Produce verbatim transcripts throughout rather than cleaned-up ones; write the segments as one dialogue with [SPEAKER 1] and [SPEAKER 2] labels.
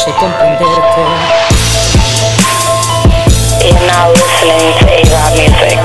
[SPEAKER 1] sé comprenderte.
[SPEAKER 2] You're now listening to A-Rod Music.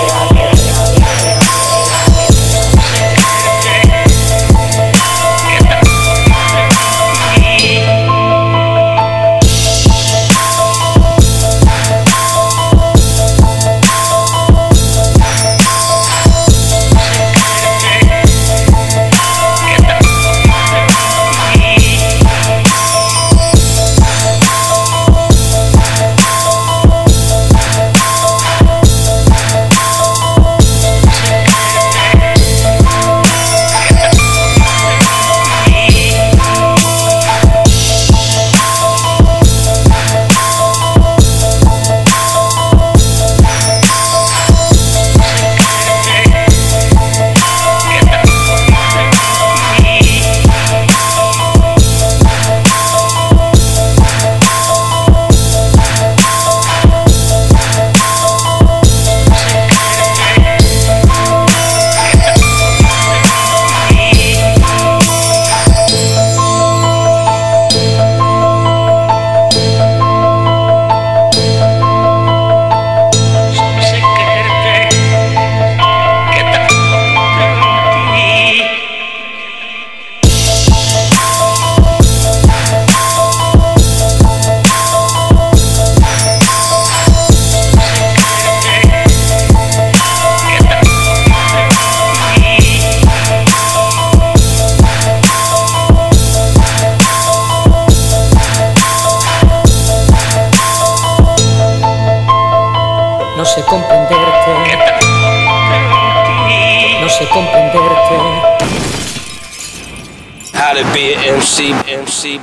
[SPEAKER 1] No sé comprenderte. No sé comprenderte.
[SPEAKER 3] How to be an M C, M C.